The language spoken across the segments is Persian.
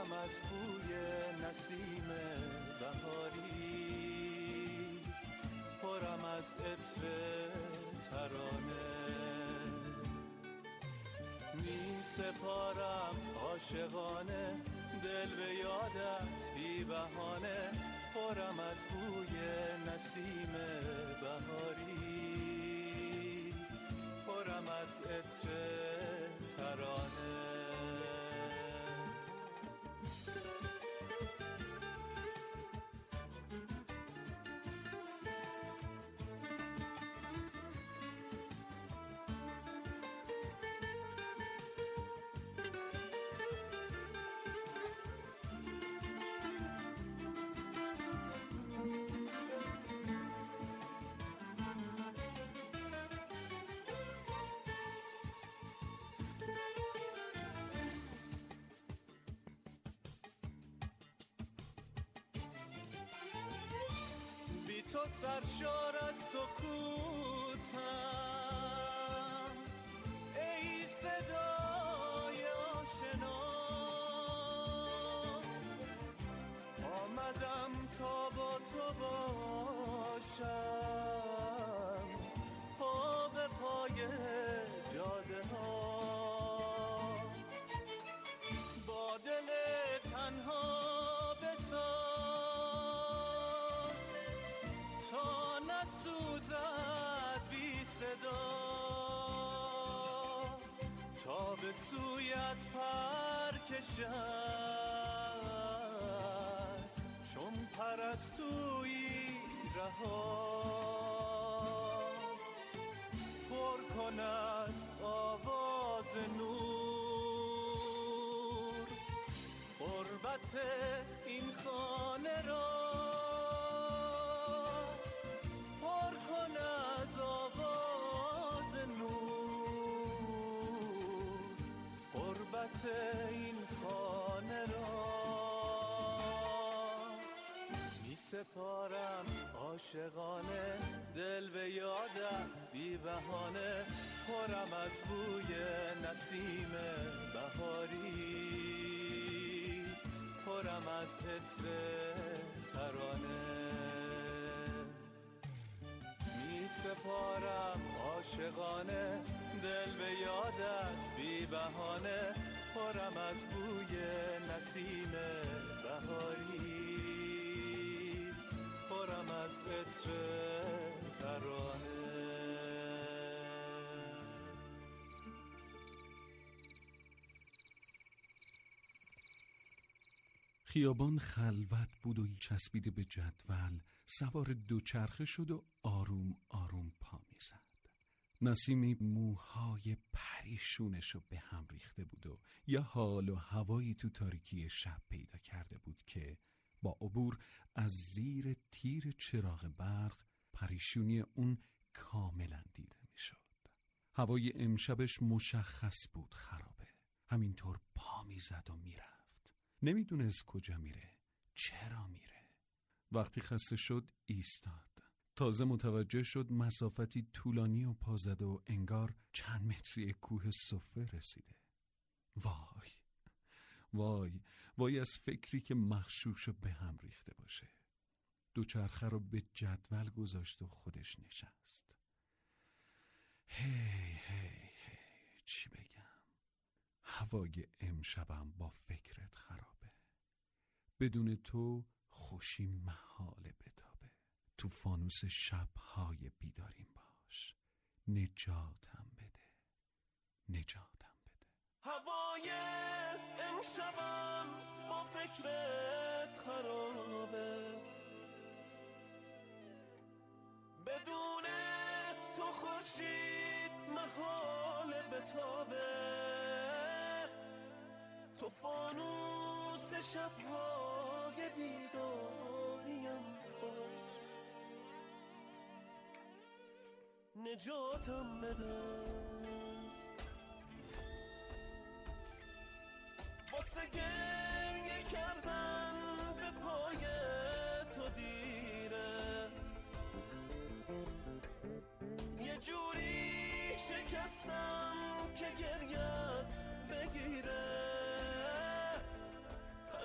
پرم از بوی نسیم بهاری، پرم از عطر ترانه. می سپارم عاشقانه دل به یادت بی بهانه، پرم از بوی نسیم بهاری، پرم از عطر ترانه. تو سرشار از سکوتم ای صدای آشنا، آمدم تا با تو باشم پا به پای جاده ها، با دل تنها بساز تا نسوزد بی صدا، تا به سویت پر کشد چون پرستویی رها، پر کن از آواز نور غربت این خانه را، پر کن از آواز نور غربت این خانه را. می سپارم عاشقانه دل به یادت بی بهانه، پرم از بوی نسیم بهاری، پرم از عطر ترانه. می سپارم عاشقانه دل به یادت بی بهانه، پرم از بوی نسیم بهاری، پرم از عطر ترانه. خیابان خلوت بود و چسبیده به جدول سوار دوچرخه شد و آروم آروم پا میزد. نسیمی موهای پریشونشو به هم ریخته بود و یه حال و هوایی تو تاریکی شب پیدا کرده بود که با عبور از زیر تیر چراغ برق پریشونی اون کاملا دیده میشد. هوای امشبش مشخص بود خرابه، همینطور پا میزد و میرفت، نمیدونست کجا میره، چرا میره. وقتی خسته شد ایستاد، تازه متوجه شد مسافتی طولانی و پا زد و انگار چند متری کوه صفه رسیده. وای وای وای از فکری که مغشوشو به هم ریخته باشه. دوچرخه رو به جدول گذاشت و خودش نشست. هی چی بگم؟ هوای امشبم با فکرت خرابه. بدون تو خوشی محاله بتابه. تو فانوس شبهای بیداریم باش، نجاتم بده، نجاتم بده. هوای امشبم با فکرت خرابه، بدون تو خورشید محال بتابه. تو فانوس شبهای بیداریم باش، نجاتم بده. واسه گریه کردن به پای تو دیره، یه جوری شکستم که گریت بگیره.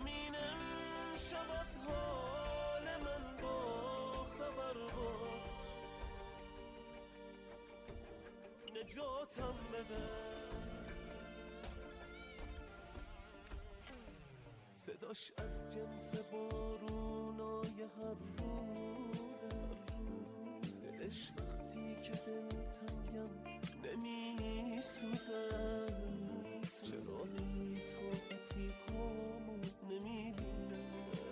نجاتم بده. صداش از جنس بارونای هر روز دلش وقتی که دلتنگم نمی سوزه. چرا بی طاقتی پامو نمی بینه؟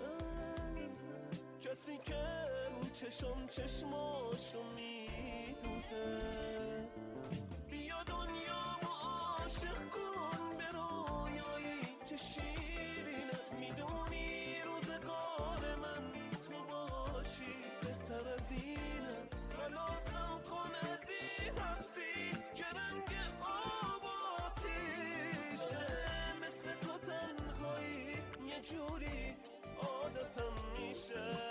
کسی که رو چشماشو می دوزه. بیا دنیامو عاشق کن به رویایی که شیرینه. میدونی روزگار من تو باشی بهتر از اینه. خلاصم کن از این حبسی که رنگ آب آتیشه. مثل تو تنهایی یه جوری عادتم میشه.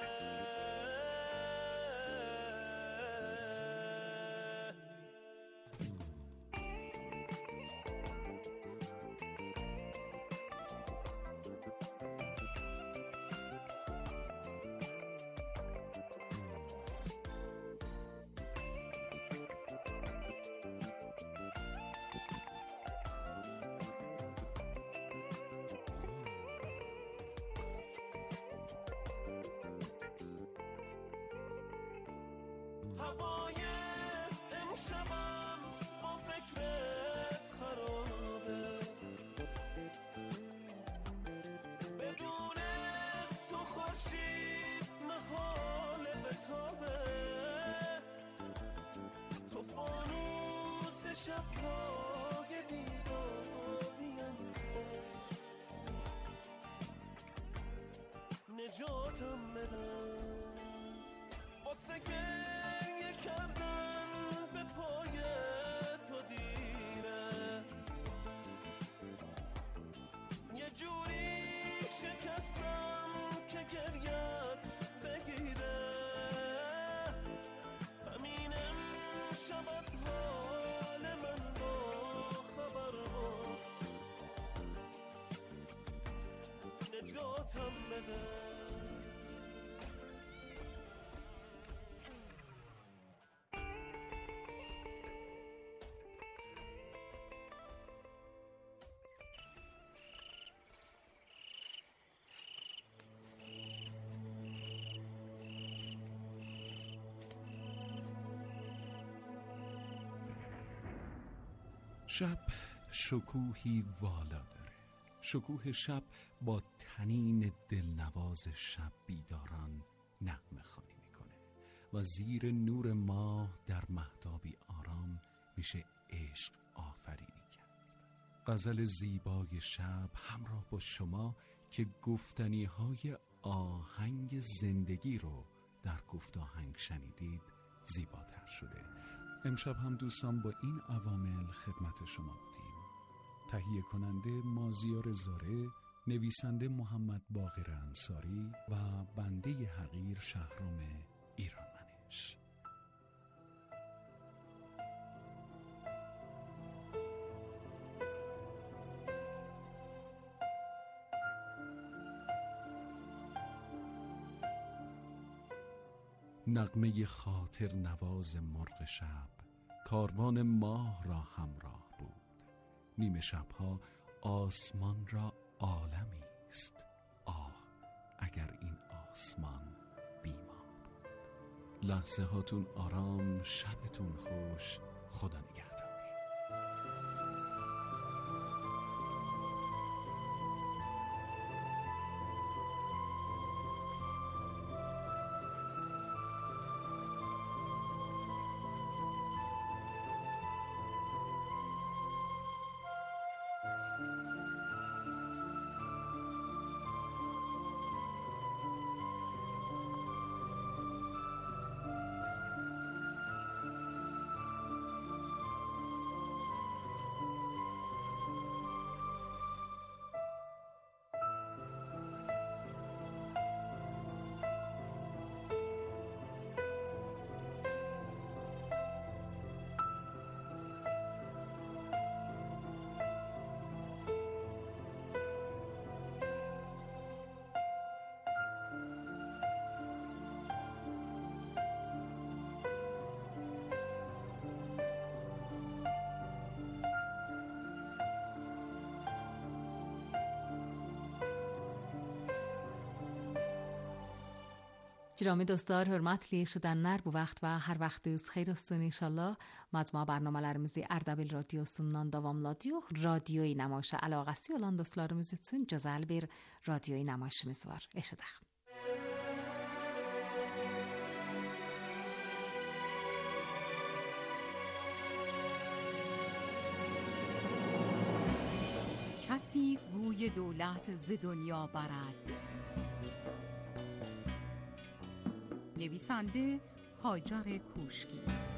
هوای امشبم با فکرت خرابه. بدون تو خورشید محال بتابه. تو فانوس شب‌های بیداریم باش. نجاتم بده. واسه گریه کردن به پای تو دیره. یه جوری شکستم که گریت بگیره. همین امشب از حال من با خبر بود. نجاتم بده. شب شکوهی والا داره. شکوه شب با طنین دلنواز شب بیداران نغمه خوانی میکنه و زیر نور ماه در مهتابی آرام میشه عشق آفرینی کرد. غزل زیبای شب همراه با شما که گفتنی های آهنگ زندگی رو در گفت آهنگ شنیدید زیباتر شده. امشب هم دوستان با این عوامل خدمت شما بودیم. تهیه کننده مازیار زاره، نویسنده محمد باقر انصاری و بنده حقیر شهرام ایرانمنش. نغمه خاطر نواز مرغ شب کاروان ماه را همراه بود. نیمه شبها آسمان را عالمی است. آه اگر این آسمان بیمار بود. لحظه هاتون آرام، شبتون خوش. خدا نگهدار. جناب dostlar, hörmətli eşidənlər, bu vaxt və hər vaxtınız xeyir olsun inşallah. Məcmua proqramlarımızı Ardabil radiosundan davamladıq. Radioyu namaişə əlaqəsi olan dostlarımız üçün gözəl bir radioyu namaişimiz var. Eşidək. کسی گوی دولت ز دنیا برد. نویسنده هاجر کوشکی.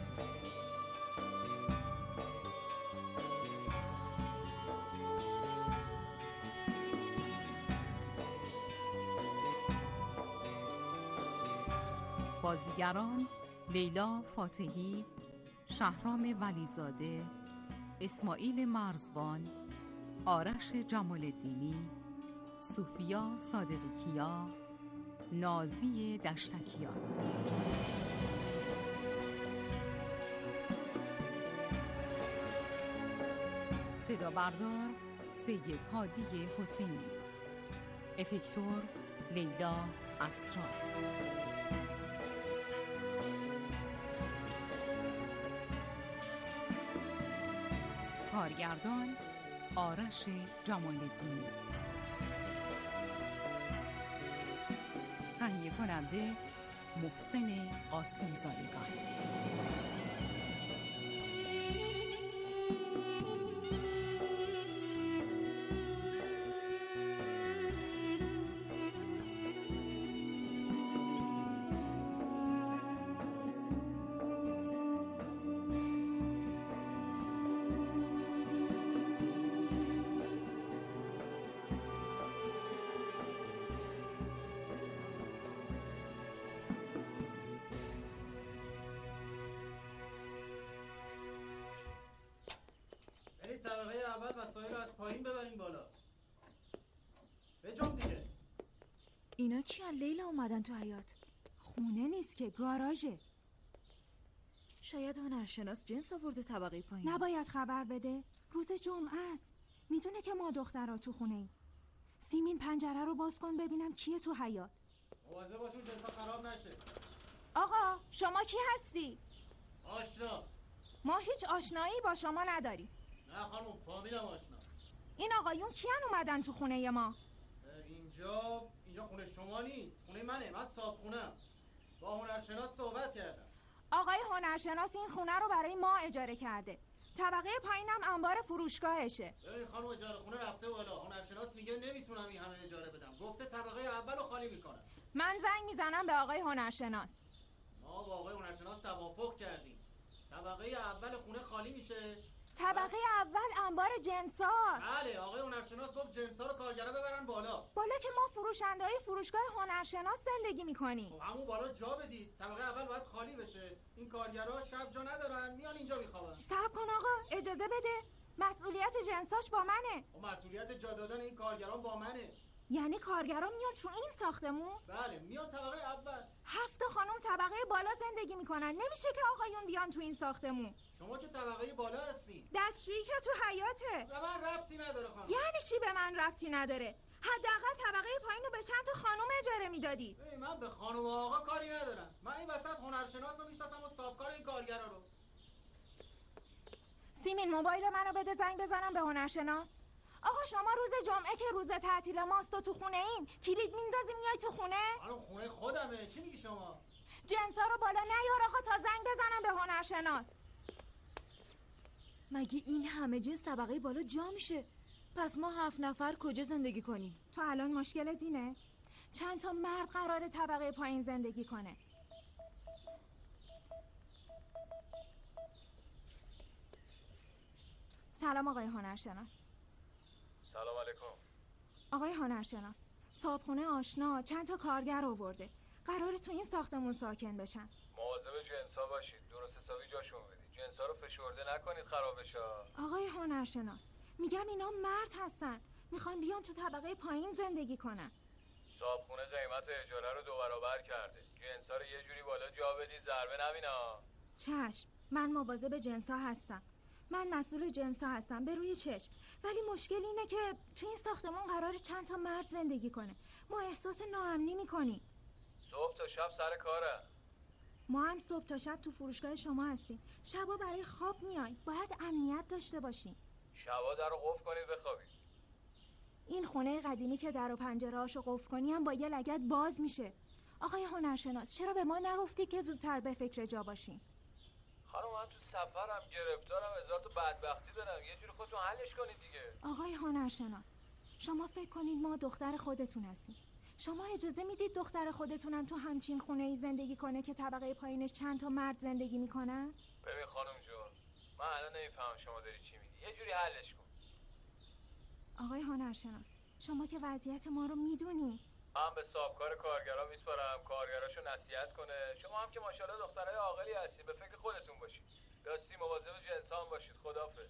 بازیگران: لیلا فاتحی، شهرام ولیزاده، اسماعیل مرزبان، آرش جمال الدینی، صوفیا صادقی کیا، نازی دشتکیان. صدا بردار سید هادی حسینی. افکتور لیلا اسرار. کارگردان آرش جمال الدینی. تهیه کننده محسن قاسم زادگان. طبقه اول وسایل رو از پایین ببرین بالا. بجام دیگه. اینا کیان لیلا اومدن تو حیاط؟ خونه نیست که، گاراژه. شاید هنرشناس جنس آورده طبقه پایین. نباید خبر بده، روز جمعه است. میدونه که ما دخترها تو خونه ایم. سیمین پنجره رو باز کن ببینم کیه تو حیاط. مواظب باشون جنسا خراب نشه. آقا شما کی هستی؟ آشنا. ما هیچ آشنایی با شما نداریم. نه خانم، فامیلم آشنا. این آقایون کیان اومدن تو خونه ما؟ اینجا خونه شما نیست، خونه منه. من صاحبخونه‌ام. با هنرشناس صحبت کردم. آقای هنرشناس این خونه رو برای ما اجاره کرده. طبقه پایینم انبار فروشگاهشه. ببین خانم، اجاره خونه رفته بالا. هنرشناس میگه نمیتونم این همه اجاره بدم. گفته طبقه اولو خالی میکنم. من زنگ میزنم به آقای هنرشناس. ما با آقای هنرشناس توافق کردیم. طبقه اول خونه خالی میشه. طبقه اول انبار جنساست. بله، آقای هنرشناس گفت جنسا رو کارگرا ببرن بالا که ما فروشنده‌های فروشگاه هنرشناس زندگی می‌کنیم. همون بالا جا بدید. طبقه اول باید خالی بشه. این کارگرا شب جا ندارن، میان اینجا میخوابن. صبر کن آقا، اجازه بده. مسئولیت جنساش با منه. و مسئولیت جا دادن این کارگران با منه. یعنی کارگرا میان تو این ساختمون؟ بله، میان طبقه اول. 7 خانم طبقه بالا زندگی میکنن. نمیشه که آقایون بیان تو این ساختمون. شما که طبقه بالا هستین. دستشویی که تو حیاته. به من ربطی نداره خانم. یعنی چی به من ربطی نداره؟ حداقل طبقه پایین رو به چند تا خانم اجاره میدادی. من به خانم و آقا کاری ندارم. من این وسط هنرشناس رو میشناسم و صاحبکار این کارگرا رو. سیمین موبایل منو بده زنگ بزنم به هنرشناس. آقا شما روز جمعه که روز تعطیل ماست و تو خونه ایم کلید میندازی میای تو خونه؟ خانم خونه خودمه. چی میگی شما؟ جنسا رو بالا نیار آقا تا زنگ بزنم به هنرشناس. مگه این همه جنس طبقه بالا جا میشه؟ پس ما 7 نفر کجا زندگی کنیم؟ تو الان مشکلت اینه؟ چند تا مرد قراره طبقه پایین زندگی کنه. سلام آقای هنرشناس. سلام علیکم. آقای هنرشناس، صاحبخونه آشنا چند تا کارگر آورده. قراره تو این ساختمون ساکن بشن. مواظب جنسا باشید. درست حسابی جاشون بدید. جنسا رو فشرده نکنید خراب بشه. آقای هنرشناس، میگم اینا مرد هستن. میخوان بیان تو طبقه پایین زندگی کنن. صاحبخونه قیمت اجاره رو 2 برابر کرده. جنسا رو یه جوری بالا جا بدید ضربه نبینا. چشم، من مواظب جنسا هستم. من مسئول جنسا هستم به روی چشم. ولی مشکل اینه که تو این ساختمون قراره چند تا مرد زندگی کنه. ما احساس ناامنی میکنیم. صبح تا شب سر کارم. ما هم صبح تا شب تو فروشگاه شما هستیم. شبا برای خواب میای. باید امنیت داشته باشیم. شبا در رو قفل کنید بخوابید. این خونه قدیمی که در و پنجره‌هاشو قفل کنی هم با یه لگد باز میشه. آقای هنرشناس چرا به ما نگفتی که زودتر به فکر جا باشیم؟ خانم من تو سفرم، گرفتارم، هزار تا بدبختی دارم. یه جوری خودتون حلش کنید دیگه. آقای هنرشناس شما فکر کنید ما دختر خودتون هستیم. شما اجازه میدید دختر خودتونم تو همچین خونه‌ای زندگی کنه که طبقه پایینش چند تا مرد زندگی میکنن؟ ببین خانم جون، من الان نمیفهمم شما داری چی میگی. یه جوری حلش کن. آقای هنرشناس شما که وضعیت ما رو میدونی. من به صاحبکار کارگرا میسپارم کارگراشو نصیحت کنه. شما هم که ماشاءالله دخترای عاقلی هستید، به فکر خودتون باشید. راستی مواظب جنسان باشید. خداحافظ.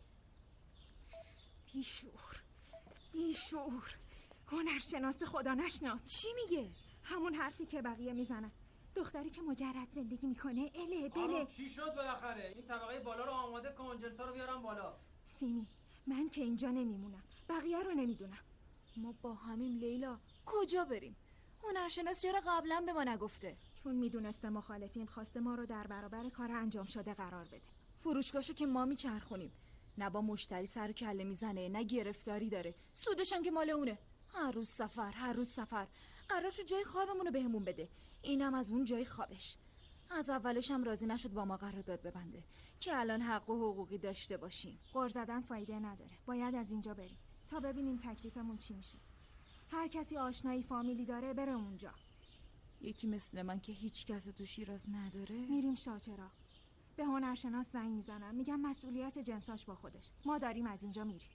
بیشعور هنرشناس خدا نشناس. چی میگه؟ همون حرفی که بقیه میزنن. دختری که مجرد زندگی میکنه اله بله. چی شد بالاخره؟ این طبقه بالا رو آماده کن، جنسا رو بیارم بالا. سیمی من که اینجا نمیمونم، بقیه رو نمیدونم. ما با همیم لیلا. کجا بریم؟ هنرشناس چرا قبلا به ما نگفته؟ چون میدونسته مخالفین خواسته ما رو در برابر کار انجام شده قرار بده. فروشگاهشو که ما میچرخونیم، نه با مشتری سر و کله میزنه نه گرفتاری داره، سودش هم که مال اونه. هر روز سفر. قرار شد جای خوابمونو بهمون بده، اینم از اون جای خوابش. از اولش هم راضی نشد با ما قرارداد ببنده که الان حق و حقوقی داشته باشیم. غر زدن فایده نداره. باید از اینجا بریم تا ببینیم تکلیفمون چی میشه. هر کسی آشنایی فامیلی داره بره اونجا. یکی مثل من که هیچ کس تو شیراز نداره. میریم شاچرا. به هنرشناس زنگ میزنم، میگم مسئولیت جنساش با خودش. ما داریم از اینجا میریم.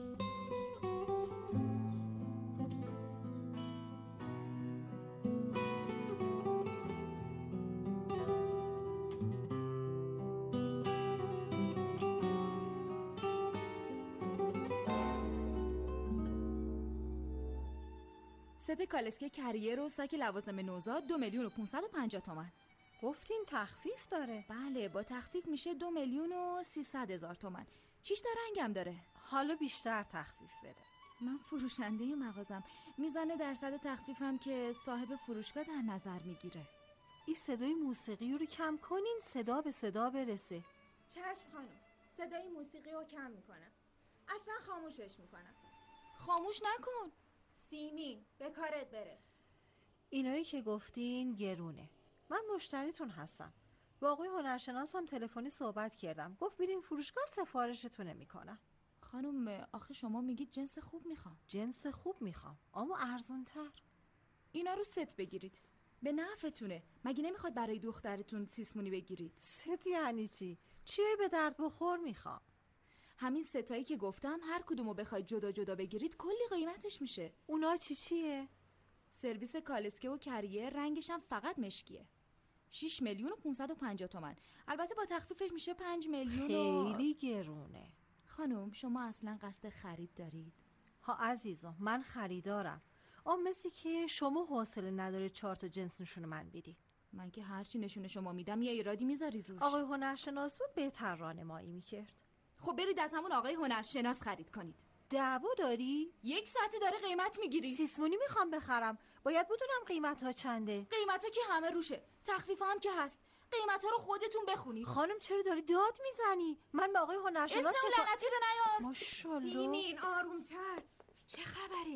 ست کالسکه کریر و ساک لوازم نوزاد 2,550,000 تومان. گفتین تخفیف داره؟ بله با تخفیف میشه 2,300,000 تومان. 6 تا رنگم داره. حالا بیشتر تخفیف بده. من فروشنده مغازم، میزنه درصد تخفیفم که صاحب فروشگاه در نظر میگیره. این صدای موسیقی رو کم کنین صدا به صدا برسه. چشم خانم، صدای موسیقی رو کم میکنم. اصلا خاموشش میکنم. خاموش نکن. سیمین به کارت برس. اینایی که گفتین گرونه. من مشتریتون هستم. با آقای هنرشناسم تلفنی صحبت کردم. گفت بریم فروشگاه سفارشتون نمی‌کنم. خانم آخه شما میگید جنس خوب میخوام. جنس خوب میخوام اما ارزون‌تر. اینا رو ست بگیرید. به نفعتونه. مگه نمیخواد برای دخترتون سیسمونی بگیرید؟ ست یعنی چی؟ چیه به درد بخور میخوام؟ همین ستایی که گفتم هر کدومو بخواید جدا جدا بگیرید کلی قیمتش میشه. اونا چیه؟ سرویس کالسکه و کریه، رنگش هم فقط مشکیه. 6,550,000 تومان. البته با تخفیفش میشه 5,000,000. خیلی گرونه. خانم شما اصلا قصد خرید دارید؟ ها عزیزم من خریدارم. مثل که شما حوصله نداره 4 تا جنس نشون من بدی. من که هرچی نشون شما میدم یه ایرادی میذارید روش. آقای هنرشناس بود بهتر راهنمایی میکرد. خب برید از همون آقای هنرشناس خرید کنید. دعوا داری؟ 1 ساعته داره قیمت میگیری. سیسمونی میخوام بخرم. باید بدونم قیمت ها چنده. قیمت ها که همه روشه. تخفیف هم که هست. قیمت ها رو خودتون بخونید. خانم چرا داری داد میزنی؟ من به آقای هنرشناس اسم لعنتی رو نیار. ماشاءالله. سیمین آرومتر. چه خبره؟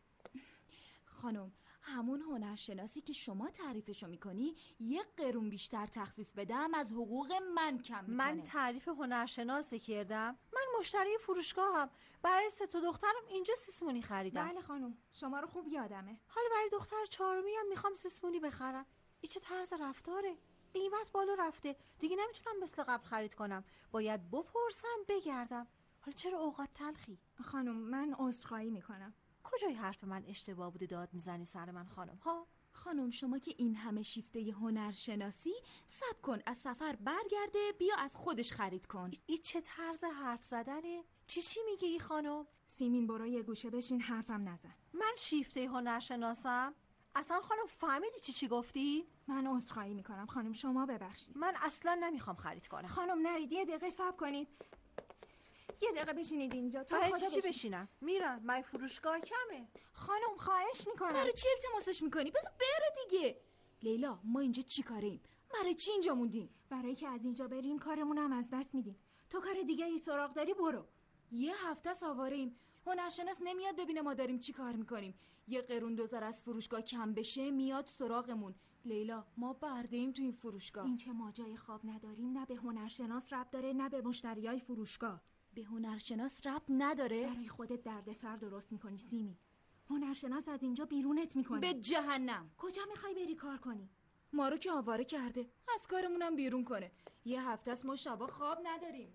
خانم همون هنرشناسی که شما تعریفشو میکنی 1 قرون بیشتر تخفیف بدم از حقوق من کم میکنه. من تعریف هنرشناسی کردم. من مشتری فروشگاهم. برای 3 تا دخترم اینجا سیسمونی خریدم. بله خانم شما رو خوب یادمه. حالا برای دختر 4می هم میخوام سیسمونی بخرم. این چه طرز رفتاره؟ قیمت بالا رفته. دیگه نمیتونم مثل قبل خرید کنم. باید بپرسم بگردم. حالا چرا اوقات تلخی؟ خانم من عذرخواهی میکنم. کجای حرف من اشتباه بوده داد میزنی سر من خانم ها؟ خانم شما که این همه شیفته هنرشناسی، صبر کن از سفر برگرده بیا از خودش خرید کن. این چه طرز حرف زدنه؟ چی میگی ای خانم؟ سیمین برو یه گوشه بشین حرفم نزن. من شیفته هنرشناسم؟ اصلا خانم فهمیدی چی گفتی؟ من عذرخواهی میکنم خانم شما ببخشید. من اصلا نمیخوام خرید کنم. خانم نرید یه دقیقه صبر کنید. یه دقیقه بشینید اینجا تا برای خدا چی بشینم؟ میرم من فروشگاه کمه. خانم خواهش میکنم. برای چی التماسش میکنی؟ بذار بره دیگه. لیلا ما اینجا چی کاریم؟ برای چی اینجا موندیم؟ برای که از اینجا بریم کارمون هم از دست میدیم. تو کار دیگه ای سراغ داری برو. یه هفته سواریم. هنرشناس نمیاد ببینه ما داریم چی کار میکنیم. یه قرون دوزار از فروشگاه کم بشه میاد سراغمون. لیلا ما برده‌ایم تو این فروشگاه. این که ما جای خواب نداریم نه به هنرشناس ربط داره نه به مشتریای فروشگاه. به هنرشناس ربط نداره؟ برای خودت دردسر درست میکنی سیمی. هنرشناس از اینجا بیرونت میکنه. به جهنم. کجا میخوای بری کار کنی؟ ما رو که آواره کرده، از کارمونم بیرون کنه. یه هفته است ما شبا خواب نداریم.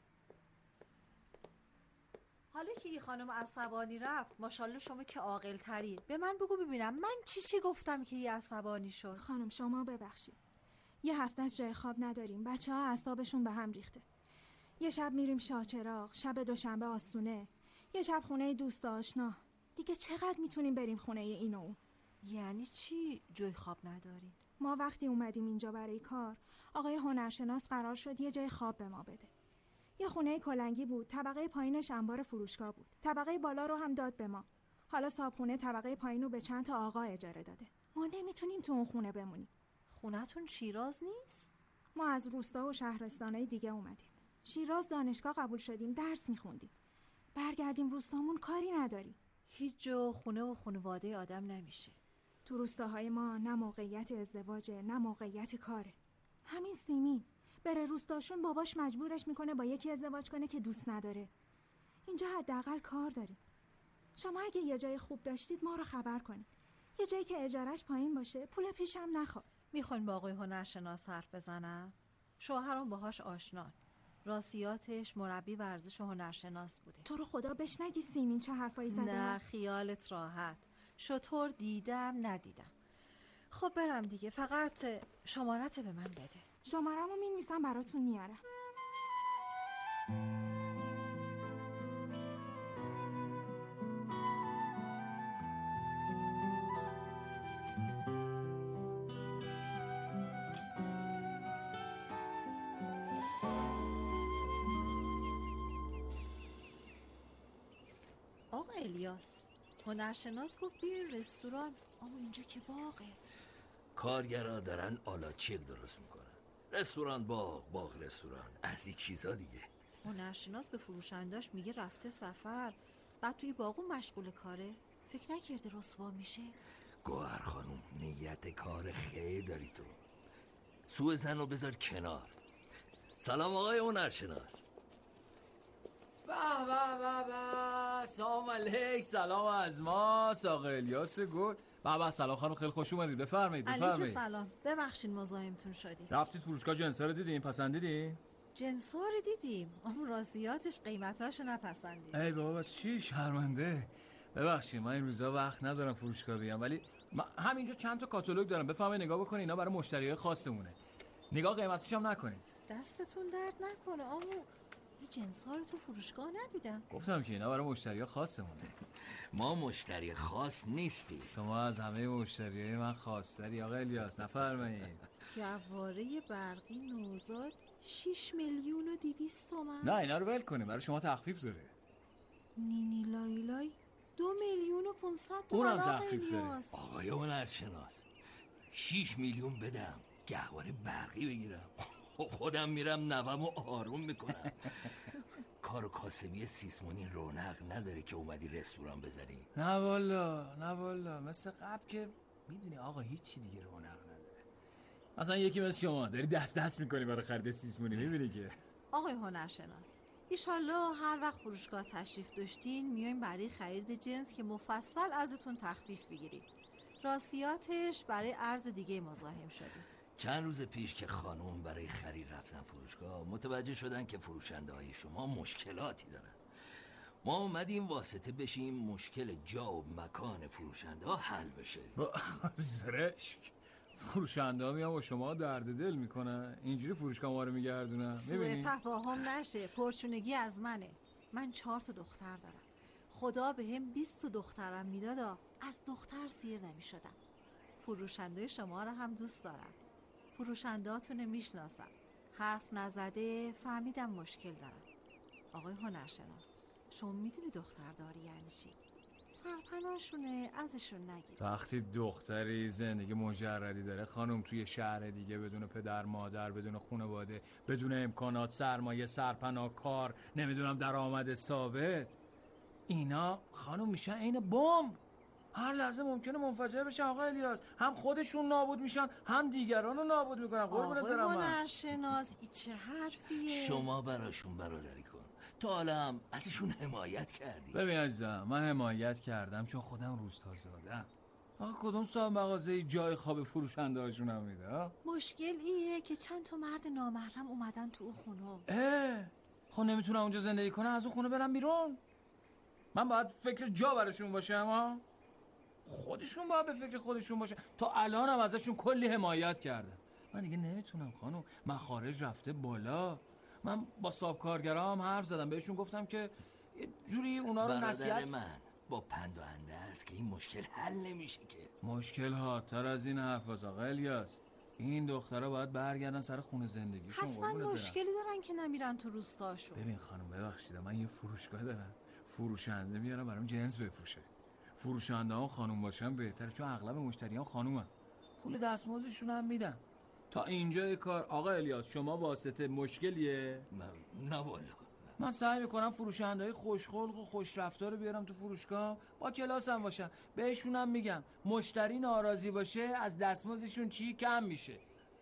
حالا که این خانم عصبانی رفت، ماشاءالله شما که عاقل تری. به من بگو ببینم من چی گفتم که یه عصبانی شد؟ خانم شما ببخشید. یه هفته از جای خواب نداریم. بچه‌ها اعصابشون به هم ریخته. یه شب میریم شاهچراغ، شب دوشنبه آستونه، یه شب خونه دوست آشنا. دیگه چقدر میتونیم بریم خونه این و اون؟ یعنی چی جای خواب ندارین؟ ما وقتی اومدیم اینجا برای کار، آقای هنرشناس قرار شد یه جای خواب به ما بده. یه خونه کلنگی بود، طبقه پایینش انبار فروشگاه بود. طبقه بالا رو هم داد به ما. حالا صاحبخونه طبقه پایین رو به چند تا آقا اجاره داده. ما نمیتونیم تو اون خونه بمونیم. خونتون شیراز نیست؟ ما از روستا و شهرستانای دیگه اومدیم. شیراز دانشگاه قبول شدیم، درس میخوندیم. برگردیم روستامون کاری نداریم. هیچ جا خونه و خانواده آدم نمیشه. تو روستاهای ما نه موقعیت ازدواجه نه موقعیت کاره. همین سیمین بره روستاشون باباش مجبورش میکنه با یکی ازدواج کنه که دوست نداره. اینجا حداقل کار داریم. شما اگه یه جای خوب داشتید ما رو خبر کنید. یه جایی که اجارش پایین باشه، پول پیشم نخواد. میخواین با آقای هنرشناس حرف بزنم؟ شوهرم باهاش آشنان. راسیاتش مربی ورزش و هنرشناس بوده. تو رو خدا بهش نگی سیمین چه حرفایی زده. نه خیالت راحت. شطور دیدم ندیدم. خب برم دیگه، فقط شمارت به من بده. شماره‌مو می‌نویسم براتون میارم. آقا الیاس، هنرشناس گفت بیاین رستوران، اما اینجا که باغه. کارگرها دارن آلاچیق درست میکنن. رستوران باغ رستوران، از این چیزا دیگه. هنرشناس به فروشنداش میگه رفته سفر، بعد توی باغو مشغول کاره. فکر نکرده رسوا میشه؟ گوهر خانوم نیت کار خیر داری تو. سوء زنو بذار کنار. سلام آقای هنرشناس. به سلام علیک. سلام از ما آقای الیاس گل. به سلام خانم، خیلی خوش اومدید. بفرمایید. علیک سلام. ببخشید مزاحمتون شدیم. رفتید فروشگاه جنسا رو دیدین؟ پسندیدین؟ جنسا رو دیدیم، اما راسیاتش قیمتاش نپسندید. ای بابا چی شرمنده. ببخشید من این روزا وقت ندارم فروشگاه بیام، ولی من همینجا چند تا کاتالوگ دارم. بفرمایید نگاه بکنید، اینا برای مشتریای خاصمونه. نگاه قیمتش هم نکنید. دستتون درد نکنه آمو. این جنسا رو تو فروشگاه ندیدم. گفتم که اینا برای مشتریای خاصمونه. ما مشتری خاص نیستیم. شما از همه مشتریای من خاص‌تری آقا الیاس، نفرمایید. گواره برقی نوزاد 6 میلیون و 200 تومن. نه اینا رو ول کنیم، برای شما تخفیف داره. نینی لای 2 میلیون و 500 تومن. اونم تخفیف داره. آقای هنرشناس 6 میلیون بدم گهواره برقی بگیرم. خودم میرم نوامو آروم میکنم. کار و کاسبی سیسمونی رونق نداره که اومدی رستوران بزنی. نه والا مثل قبل که میدونی آقا هیچی دیگه رونق نداره. اصلا یکی مثل شما داری دست میکنی برای خرید سیسمونی، میبینی که. آقای هنرشناس ایشالله هر وقت فروشگاه تشریف داشتین میایم برای خرید جنس که مفصل ازتون تخفیف بگیریم. راسیاتش برای عرض دیگه مزاحم شدیم. چند روز پیش که خانم برای خرید رفتن فروشگاه متوجه شدن که فروشنده های شما مشکلاتی دارن. ما اومدیم واسطه بشیم مشکل جا و مکان فروشنده ها حل بشه. زرشک فروشنده ها میان با شما درد دل میکنن، اینجوری فروشگاه ما رو میگردونن. سوء تفاهم نشه، پرچونگی از منه. من 4 تا دختر دارم. خدا به هم 20 تا دخترم میداد، از دختر سیر نمیشدم. فروشنده شما رو هم دوست دارم. فروشندهاتون میشناسم. حرف نزده فهمیدم مشکل دارم. آقای هنرشناس شما میدونی دخترداری یعنی چی؟ سرپناهشونه، ازشون نگیر. وقتی دختری زندگی مجردی داره خانم توی شهر دیگه بدون پدر مادر، بدون خانواده، بدون امکانات، سرمایه، سرپناه، کار، نمیدونم درآمد ثابت، اینا خانم میشن عین بمب. هر لحظه ممکنه منفجر بشن آقا الیاس. هم خودشون نابود میشن هم دیگران رو نابود میکنن. قربونت برم. آقا هنرشناس این چه حرفیه؟ شما براشون برادری کن. تا حالا هم ازشون حمایت کردی؟ ببین عزیزم، من حمایت کردم چون خودم روستازادم. آقا کدوم صاحب مغازه جای خواب فروشنده هاشون هم میده؟ مشکل ایه که چند تا مرد نامحرم اومدن تو اون خونه. خب نمیتونم اونجا زندگی کنم، از اون خونه برم بیرون؟ من باید فکر جا براشون باشم ها؟ خودشون باید به فکر خودشون باشه. تا الانم ازشون کلی حمایت کردم. من دیگه نمیتونم خانم. مخارج رفته بالا. من با صاحب کارگرام حرف زدم، بهشون گفتم که یه جوری اونا رو نصیحت. من با پند و اندرز که این مشکل حل نمیشه که. مشکل ها تر از این حرفاست آقا الیاس. این دخترها باید برگردن سر خونه زندگیشون. حتما مشکلی دارن که نمیرن تو روستاشون. ببین خانم ببخشید، من یه فروشگاه دارم، فروشنده میارم برام جنس بفروشه. فروشنده ها خانوم باشن بهتره، چون اغلب مشتریان خانومن. پول دستمزدشون هم میدم. تا اینجای کار آقا الیاس شما واسطه مشکلیه؟ نه والا. من سعی میکنم فروشنده‌های خوشخلق و خوشرفتار رو بیارم تو فروشگاه، با کلاس هم باشن. بهشونم میگم مشتری ناراضی باشه از دستمزدشون چی کم میشه.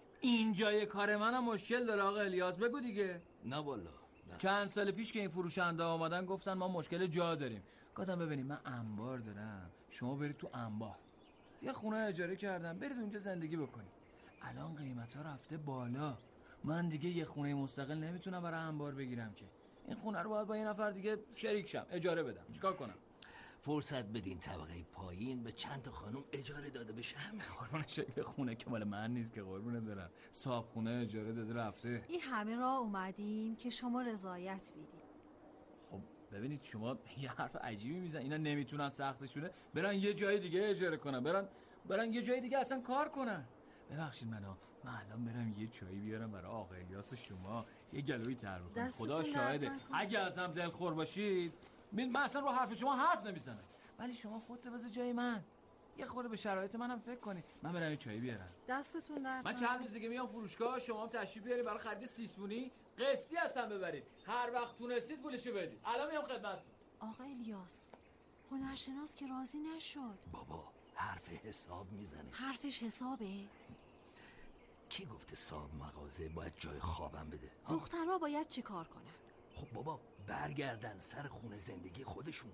اینجای کار منم مشکل داره آقا الیاس، بگو دیگه. نه والا. چند سال پیش که این فروشنده آمدن گفتن ما مشکل جا داریم. گفتم ببینید من انبار دارم، شما برید تو انبار. یه خونه اجاره کردم، برید اونجا زندگی بکنید. الان قیمتا رفته بالا. من دیگه یه خونه مستقل نمیتونم برای انبار بگیرم که. این خونه رو باید با یه نفر دیگه شریک شم، اجاره بدم. چیکار کنم؟ فرصت بدین طبقه پایین به چند تا خانم اجاره داده بشه. همین. قربون شکل خونه که مال من نیست که، قربونت برم. صاحب خونه اجاره داده رفته. این همه راه اومدیم که شما رضایت بدید. خب ببینید شما یه حرف عجیبی میزن. اینا نمیتونن سختشونه برن یه جای دیگه اجاره کنن، برن یه جای دیگه اصلا کار کنن. ببخشید من الان برم یه چایی بیارم برای آقا الیاس و شما، یه گلوی تر بکنم. خدا شاهده اگه ازم دلخور باشید من اصلا رو حرف شما حرف نمیزنم، ولی شما خودت بذار جای من، یه خورده به شرایط منم فکر کنی. من برم یه چایی بیارم. دستتون درد. من چند روز دیگه میام فروشگاه، شما هم تشریف بیارید برای خرید سیسمونی، قسطی هستن ببرید، هر وقت تونستید پولشو بدید. الان میام خدمتتون. آقا الیاس هنرشناس که راضی نشد. بابا حرف حساب میزنه. حرفش حسابه؟ کی گفته صاحب مغازه باید جای خوابم بده؟ دخترها باید چی کار کنن؟ خب بابا برگردن سر خونه زندگی خودشون.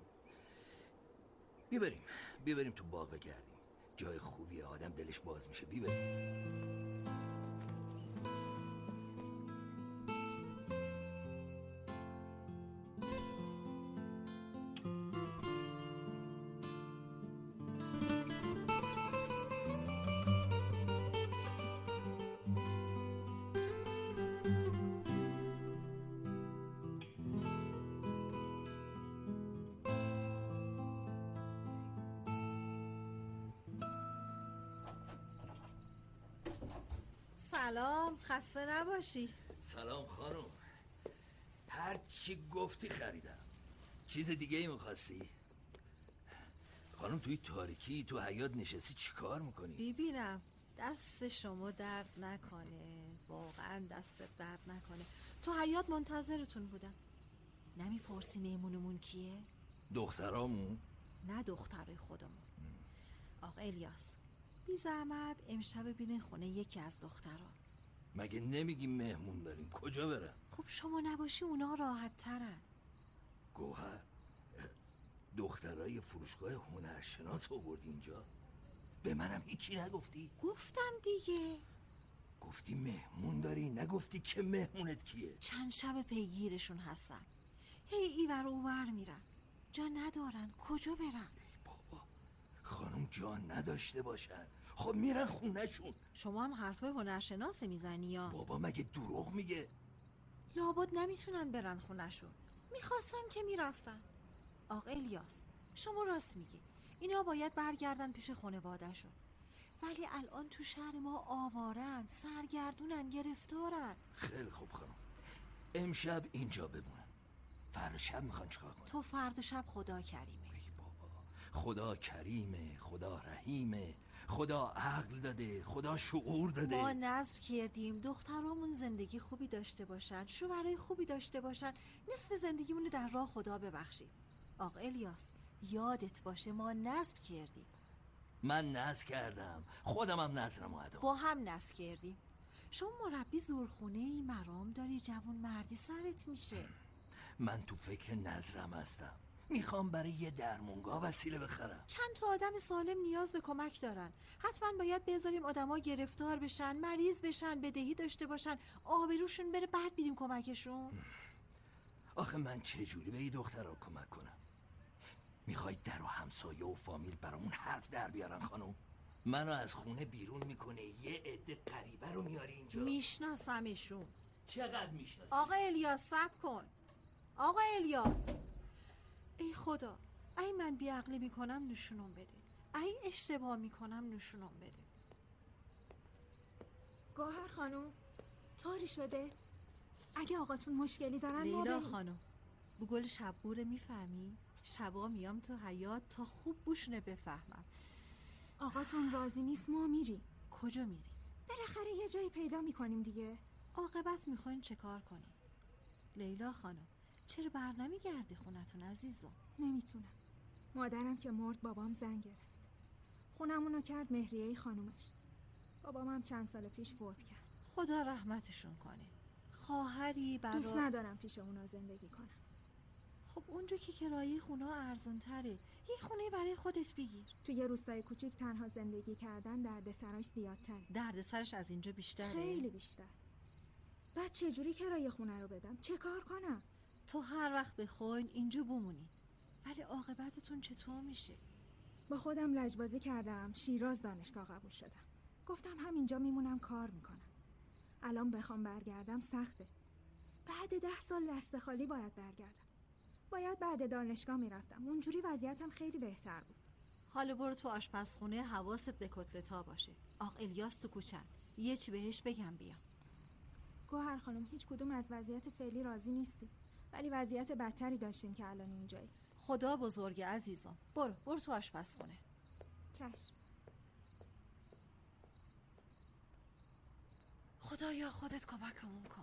بیبریم تو باغ بگردیم، جای خوبیه، آدم دلش باز میشه. بیبریم. سلام، خسته نباشی. سلام خانم. هر چی گفتی خریدم. چیز دیگه ای میخواستی؟ خانم توی تاریکی تو حیاط نشستی چی کار میکنی؟ ببینم دست شما درد نکنه، واقعا دست درد نکنه. تو حیاط منتظرتون بودم. نمیپرسی میمونمون کیه؟ دخترامون؟ نه دخترای خودمون. آقا الیاس بی زحمت امشب ببینه خونه یکی از دخترها. مگه نمیگی مهمون داریم؟ کجا برم؟ خب شما نباشی اونا راحت ترن. گوهر دخترای فروشگاه هنرشناس آوردی اینجا؟ به منم هیچی نگفتی؟ گفتم دیگه. گفتی مهمون داری، نگفتی که مهمونت کیه. چند شب پیگیرشون هستم، هی ایور اوور میرن، جا ندارن، کجا برن؟ ای بابا خانم جا نداشته باشن، خب میرن خونهشون. شما هم حرفای هنرشناس میزنی یا؟ بابا مگه دروغ میگه؟ لابد نمیتونن برن خونهشون، میخواستم که میرفتن. آقا الیاس شما راست میگی، اینا باید برگردن پیش خانواده‌شون، ولی الان تو شهر ما آوارن، سرگردونن، گرفتارن. خیلی خوب خانم، امشب اینجا بمونن، فردا شب میخوان چیکار کنن؟ تو فردا شب خدا کریمه. ای بابا خدا کریمه، خدا رحیمه، خدا عقل داده، خدا شعور داده. ما نذر کردیم دخترامون زندگی خوبی داشته باشن، شوهرای خوبی داشته باشن، نصف زندگیمون رو در راه خدا ببخشیم. آقا الیاس یادت باشه ما نذر کردیم. من نذر کردم، خودم هم نذرم ادا. با هم نذر کردیم. شما مربی زورخونه‌ای، مرام داری، جوان مردی سرت میشه. من تو فکر نذرم هستم. میخوام برای یه درمونگاه وسیله بخرم. چند تا آدم سالم نیاز به کمک دارن. حتما باید بذاریم آدما گرفتار بشن، مریض بشن، بدهی داشته باشن، آبروشون بره، بعد بریم کمکشون. آخه من چجوری به این دخترها کمک کنم؟ میخواید در و همسایه و فامیل برامون حرف در بیارن خانم؟ منو از خونه بیرون میکنه یه عده غریبه رو میاری اینجا. میشناسمشون. چقدر میشناسی؟ آقا الیاس صبر کن. آقا الیاس، ای خدا، ای من بیعقلی میکنم نشونم بده، ای اشتباه میکنم نشونم بده. گوهر خانم طوری شده؟ اگه آقاتون مشکلی دارن ما لیلا بریم. خانم، بو گل شبگوره میفهمی؟ شبا میام تو حیاط تا خوب بوشونه بفهمم. آقاتون راضی نیست ما میریم. کجا میری؟ بالاخره یه جایی پیدا میکنیم دیگه. عاقبت میخواین چه کار کنی؟ لیلا خانم چرا بر نمیگردی خونتون عزیزم؟ نمیتونم. مادرم که مرد بابام زن گرفت. خونمونو کرد مهریه خانومش. بابامم چند سال پیش فوت کرد. خدا رحمتشون کنه. خواهری برای دوست ندارم پیش اونا زندگی کنم. خب اونجا که کرایه خونه ارزون تره، یه خونه برای خودت بگیر. تو یه روستای کوچیک تنها زندگی کردن دردسراش زیادتره. دردسرش از اینجا بیشتره؟ خیلی بیشتر. بعد چجوری کرایه خونه رو بدم؟ چه کار کنم؟ تو هر وقت بخواین اینجا بمونی، ولی عاقبتتون چطور میشه؟ با خودم لجبازی کردم، شیراز دانشگاه قبول شدم. گفتم همینجا میمونم کار میکنم. الان بخوام برگردم سخته. بعد 10 سال دست خالی باید برگردم. باید بعد دانشگاه میرفتم. اونجوری وضعیتم خیلی بهتر بود. حالا برو تو آشپزخونه، حواست به کتلتا باشه. آق الیاس تو کوچن، یه چی بهش بگم بیام. گوهر خانم هیچ کدوم از وضعیت فعلی راضی نیستی، ولی وضعیت بدتری داشتیم که الان اینجایی. خدا بزرگه عزیزم. برو تو آشپزخونه. چشم. خدایا خودت کمکمون کن.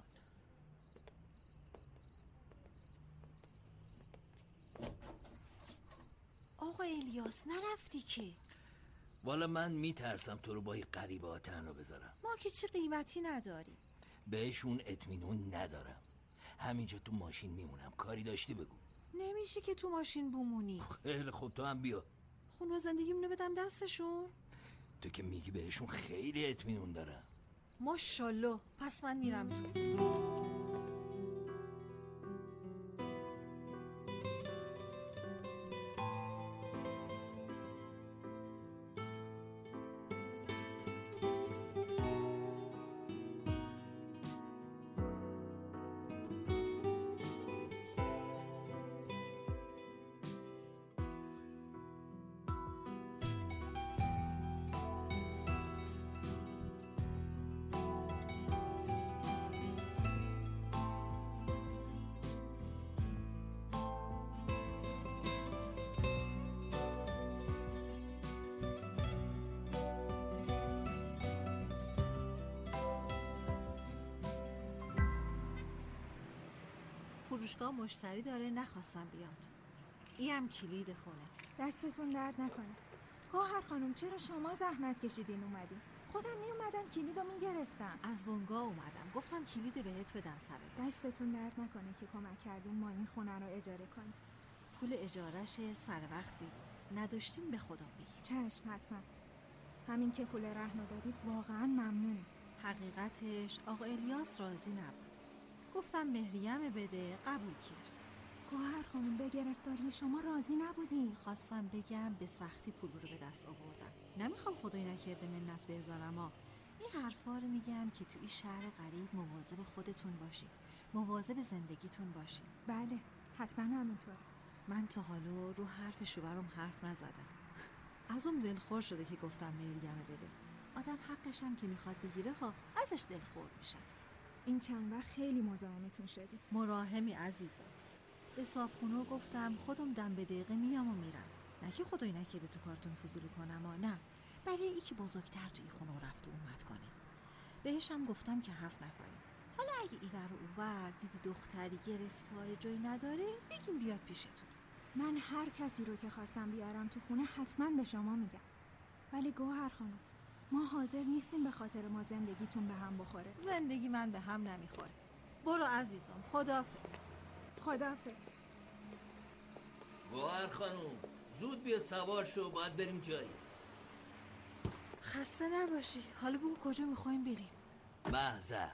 آقا الیاس نرفتی که؟ والا من میترسم تو رو با این غریبه ها تنها بذارم. ما که چی قیمتی نداریم. بهشون اطمینان ندارم. همینجا تو ماشین میمونم. کاری داشتی بگو. نمیشه که تو ماشین بمونی. خیلی خود تو هم بیا. خونه زندگیمونو بدم دستشون؟ تو که میگی بهشون خیلی اطمینان دارم. ماشاءالله. پس من میرم تو. فروشگاه مشتری داره، نخواستم بیام تو. اینم کلید خونه. دستتون درد نکنه. گوهر خانم چرا شما زحمت کشیدین اومدین؟ خودم می اومدم کلیدو میگرفتم. از بنگاه اومدم، گفتم کلید بهت بدم سر. دستتون درد نکنه که کمک کردین ما این خونه رو اجاره کنیم. پول اجارهش سر وقت بگیر، نداشتین به خدا بگیر. چشم حتما. همین که پول رهن دادید واقعا ممنونم. حقیقتش آقا الیاس راضی نبود. گفتم مهریم بده، قبول کرد. گوهر خانم به گرفتاری شما راضی نبودین. خواستم بگم به سختی پول رو به دست آوردم. نمیخوام خدای نکرده منت بذارم ها. این حرفا رو میگم که تو این شهر غریب مواظب خودتون باشید، مواظب زندگیتون باشید. بله حتما همینطوره. من تا حالا رو حرف شوهرم حرف نزدم. ازم دلخور شده که گفتم مهریم بده. آدم حقشم که میخواد بگیره ها، ازش دلخور میشم. این چند وقت خیلی مزاحمتون شدی. مراهمی عزیزم. به صابخونه گفتم خودم دم به دقیقه میام و میرم. نه که خدایی نکرده تو کارتون فضولی کنم نه، برای یکی بزرگتر توی خونه رفت و اومد کنه. بهش هم گفتم که 7 نفریم. حالا اگه ایور و اوور دیدی دختری گرفتار جایی نداره بگیم بیاد پیشتون. من هر کسی رو که خواستم بیارم تو خونه حتما به شما میگم. ولی گوهر خانم، ما حاضر نیستیم به خاطر ما زندگیتون به هم بخوره. زندگی من به هم نمیخوره. برو عزیزم، خداحافظ. خداحافظ. گوهر خانوم زود بیا سوار شو، باید بریم جایی. خسته نباشی. حالا بگو کجا میخوایم بریم؟ محضر.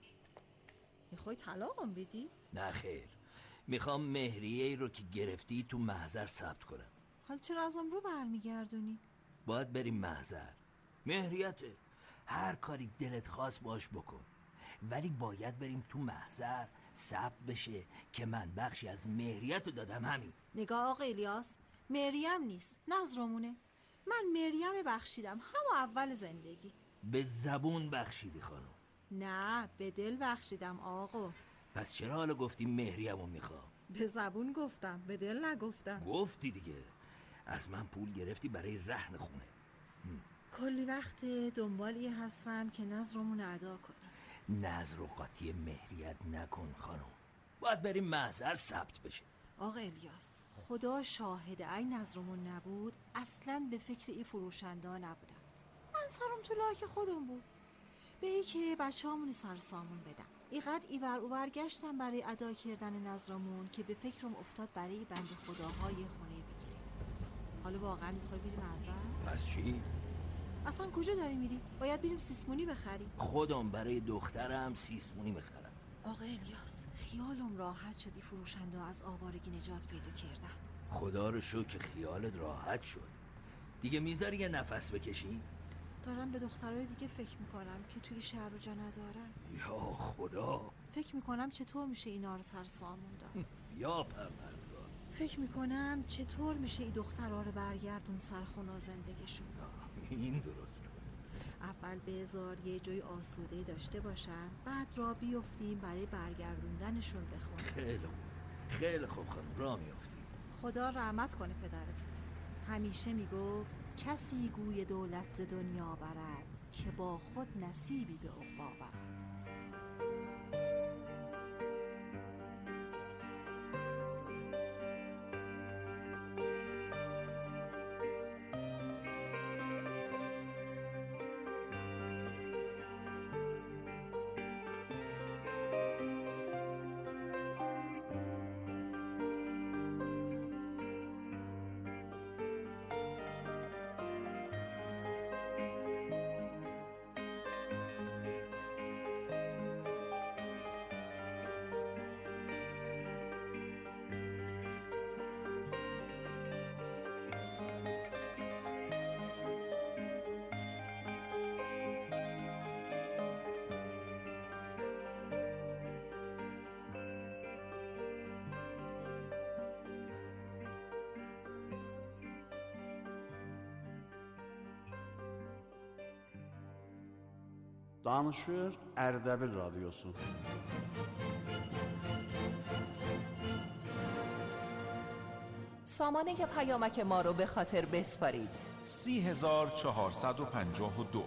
میخوای طلاقم بدی؟ نه خیر، میخوام مهریه‌ای رو که گرفتی تو محضر ثبت کنم. حالا چرا ازم رو برمیگردونی؟ باید بریم محضر. مهریته، هر کاری دلت خواست باش بکن، ولی باید بریم تو محضر ثبت بشه که من بخشی از مهریت رو دادم. همین. نگاه آقا الیاس، مریم نیست، نظرمونه. من مریم بخشیدم همون اول زندگی. به زبون بخشیدی خانم؟ نه، به دل بخشیدم آقا. پس چرا حالا گفتی مهریم رو میخوام؟ به زبون گفتم، به دل نگفتم. گفتی دیگه، از من پول گرفتی برای رهن خونه. کلی وقت دنبالی هستم که نظرمون ادا کنیم. نظر و قاطی مهریت نکن خانم، باید بریم محضر ثبت بشه. آقا الیاس، خدا شاهده ای نظرمون نبود اصلا به فکر این فروشنده نبودم. من سرم تو لاک خودم بود، به ای که بچه همونی سر سامون بدم. اینقدر ایور اوور گشتم برای ادا کردن نظرمون که به فکرم افتاد برای بند خداهای خونه بگیریم. حالا واقعا میخوای بریم محضر؟ پس چی؟ اصلا کجا داری میری؟ باید بریم سیسمونی بخریم. خودم برای دخترم سیسمونی بخرم. آقا الیاس، خیالم راحت شدی فروشنده از آوارگی نجات پیدا کردن. خدا رو شکر که خیالت راحت شد. دیگه میذاری یه نفس بکشی؟ دارم به دخترای دیگه فکر میکنم که توی شهر رو جا ندارن. یا خدا، فکر میکنم چطور میشه اینا رو سر سامون داد. یا پروردگار، فکر میکنم چطور میشه این دخترها رو برگردون سر خونه زندگیشون. این درست شد. اول بذار یه جای آسوده داشته باشن، بعد را بیفتیم برای برگردوندنشون به خونه. خیلی خوب، خیلی خوب خانم، را میافتیم. خدا رحمت کنه پدرتون. همیشه میگفت کسی گوی دولت ز دنیا برد که با خود نصیبی به عقبا برد. Danışır Ərdəbil Radyosu. سامانه پیامک ما رو به خاطر بسپارید. 30452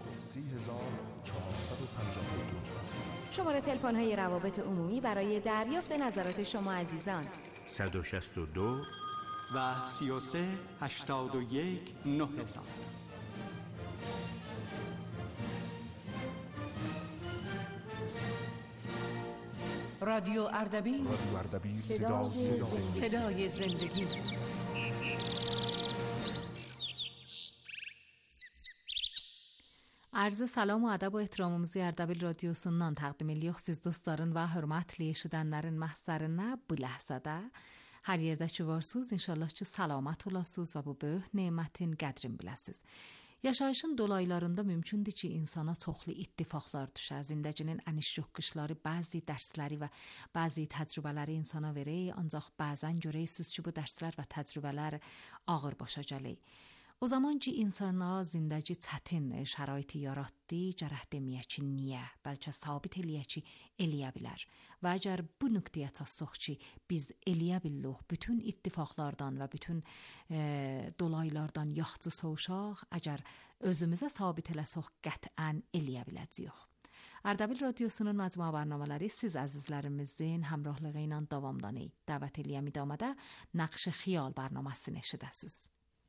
شماره تلفن های روابط عمومی برای دریافت نظرات شما عزیزان 162 و 33 81 9000. رادیو اردبیل، صدای زندگی. عرض سلام و ادب و ehtiramımızı Erdebil Radyosu'ndan təqdim edirik dostların və hörmətli eşidənlərin məhzərinə bu ləhzədə. Hər yerdə ki varsınız, inşallah ki salamat olasınız və bu böyük nemətin qədrini biləsiniz. Yaşayışın dolaylarında mümkündür ki insana çoxlu ittifaqlar düşər. Zindaginin əniş-yoxquşları, bəzi dərsləri və bəzi təcrübələri insana verir, ancaq bəzən görərsiniz ki bu dərslər və təcrübələr ağır başa gəlir. O zaman ki, insanlar zindəci çətin şərait yaratdı, gərək deməyək ki, niyə, bəlkə sabit eləyə ki, eləyə bilər. Və əgər bu nöqtəyə çatsaq ki, biz eləyə billəq, bütün ittifaqlardan və bütün dolaylardan yaxçı soğuşaq, əgər özümüzə sabit eləsək, qətən eləyə biləcəyik. Ardabil Radyosu'nun məcmua برنامه‌ləri siz əzizlərimizin həmrahlığı ilə davamlanır. Dəvət eləyəm idamada Naqş Xiyal برنامه‌sini eşidəsiniz.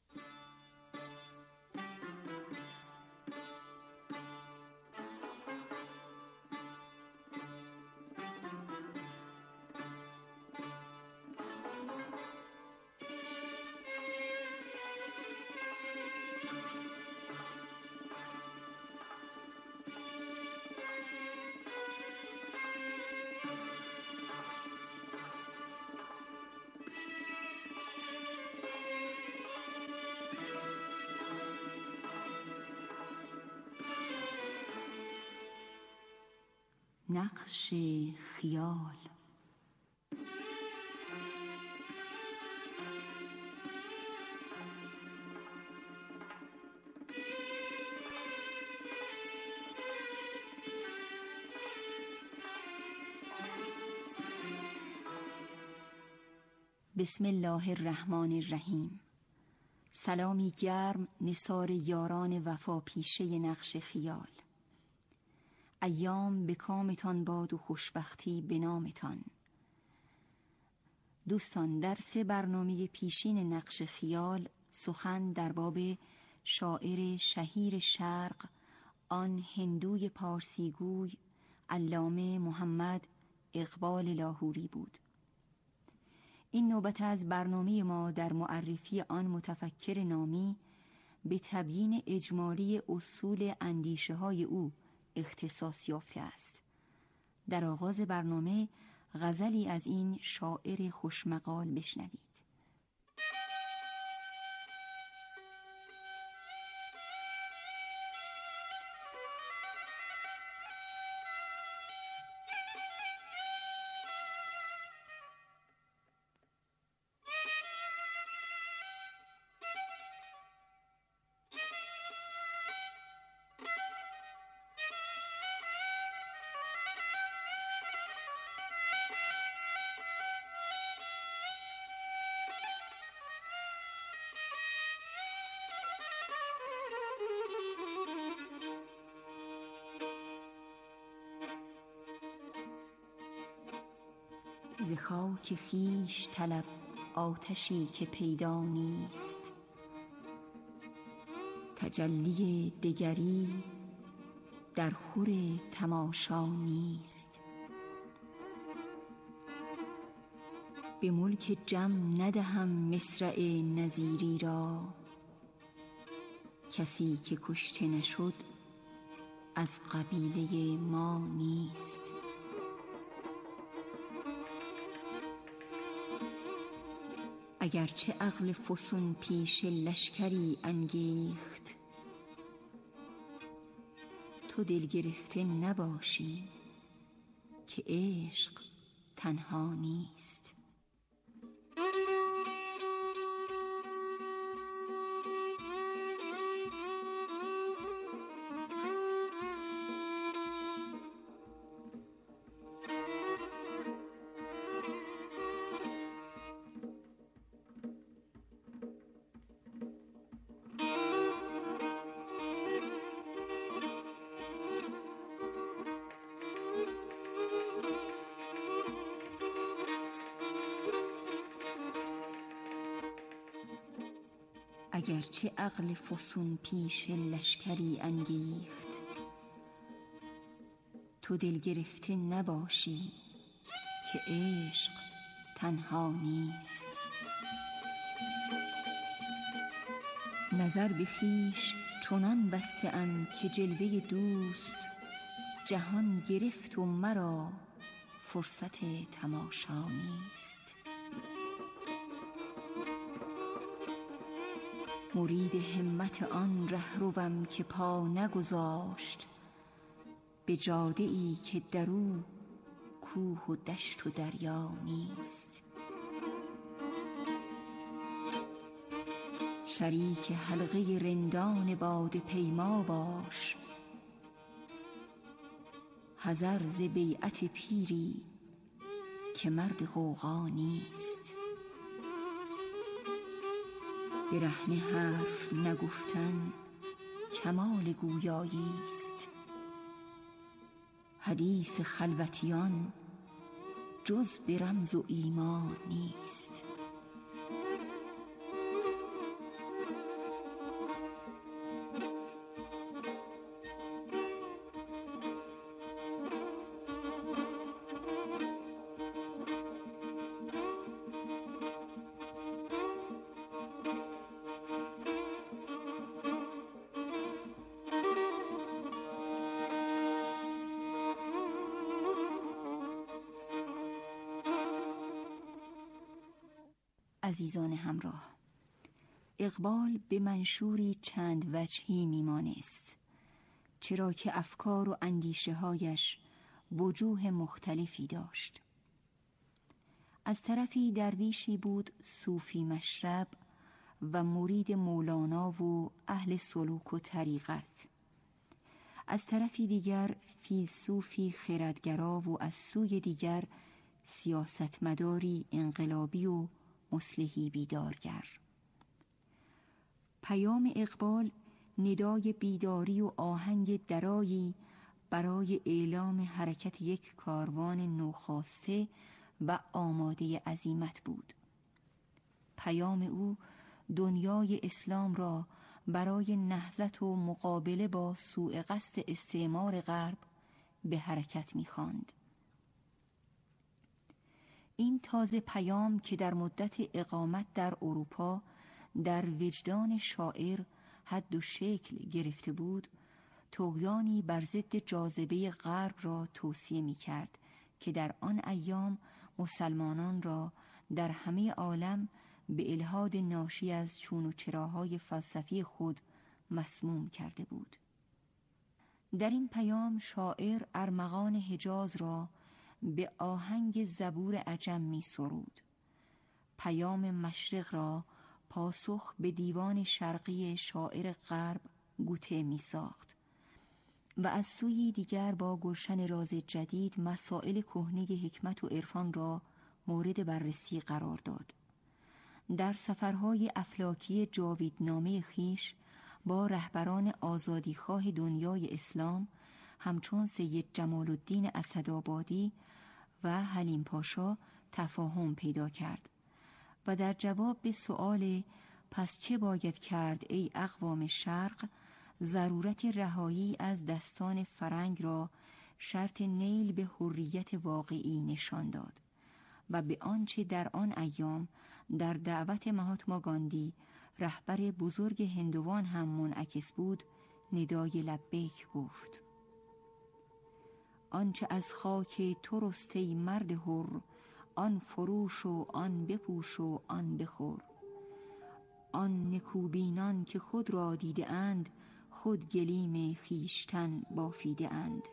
نقش خیال. بسم الله الرحمن الرحیم. سلامی گرم نثار یاران وفا پیشه نقش خیال. ایام به کامتان باد و خوشبختی به نامتان. دوستان، در 3 برنامه پیشین نقش خیال سخن در باب شاعر شهیر شرق، آن هندوی پارسیگوی علامه محمد اقبال لاهوری بود. این نوبت از برنامه ما در معرفی آن متفکر نامی به تبیین اجمالی اصول اندیشه های او اختصاص یافته است. در آغاز برنامه غزلی از این شاعر خوشمقال بشنوید. ز خاک خویش طلب آتشی که پیدا نیست، تجلی دگری در خور تماشا نیست. به ملک جم ندهم مصرع نظیری را، کسی که کشته نشد از قبیله ما نیست. اگرچه عقل فسون پیش لشکری انگیخت، تو دل گرفته نباشی که عشق تنها نیست. اگرچه عقل فسون پیش لشکری انگیخت، تو دل گرفته نباشی که عشق تنها نیست. نظر به خویش چنان بسته ام که جلوه دوست جهان گرفت و مرا فرصت تماشا نیست. مرید همت آن رهروم که پا نگذاشت به جاده ای که در او کوه و دشت و دریا نیست. شریک حلقه رندان باد پیما باش. حذر ز بیعت پیری که مرد غوغا نیست. برهنه حرف نگفتن کمال گویایی است. حدیث خلوتیان جز به رمز و ایمان نیست. عزیزان همراه، اقبال به منشوری چند وجهی میمانست، چرا که افکار و اندیشه هایش وجوه مختلفی داشت. از طرفی درویشی بود صوفی مشرب و مرید مولانا و اهل سلوک و طریقت. از طرفی دیگر فیلسوفی خردگرا و از سوی دیگر سیاستمداری انقلابی و مصلحی بیدارگر. پیام اقبال ندای بیداری و آهنگ درایی برای اعلام حرکت یک کاروان نوخاسته و آماده عزیمت بود. پیام او دنیای اسلام را برای نهضت و مقابله با سوء قصد استعمار غرب به حرکت می‌خواند. این تازه پیام که در مدت اقامت در اروپا در وجدان شاعر حد و شکل گرفته بود، طغیانی بر ضد جاذبه غرب را توصیه می‌کرد که در آن ایام مسلمانان را در همه عالم به الحاد ناشی از چون و چراهای فلسفی خود مسموم کرده بود. در این پیام شاعر ارمغان حجاز را به آهنگ زبور عجم می سرود. پیام مشرق را پاسخ به دیوان شرقی شاعر غرب گوته می ساخت و از سوی دیگر با گلشن راز جدید مسائل کهنه حکمت و عرفان را مورد بررسی قرار داد. در سفرهای افلاکی جاویدنامه خیش با رهبران آزادیخواه دنیای اسلام همچون سید جمال الدین اسدآبادی و حلیم پاشا تفاهم پیدا کرد و در جواب به سؤال پس چه باید کرد ای اقوام شرق، ضرورت رهایی از دستان فرنگ را شرط نیل به حریت واقعی نشان داد و به آنچه در آن ایام در دعوت مهاتما گاندی رهبر بزرگ هندوان هم منعکس بود ندای لبیک گفت. آنچه از خاک تو رسته ای مرد حر، آن فروش و آن بپوش و آن بخور. آن نکوبینان که خود را دیده اند، خود گلیم خیشتن بافیده اند.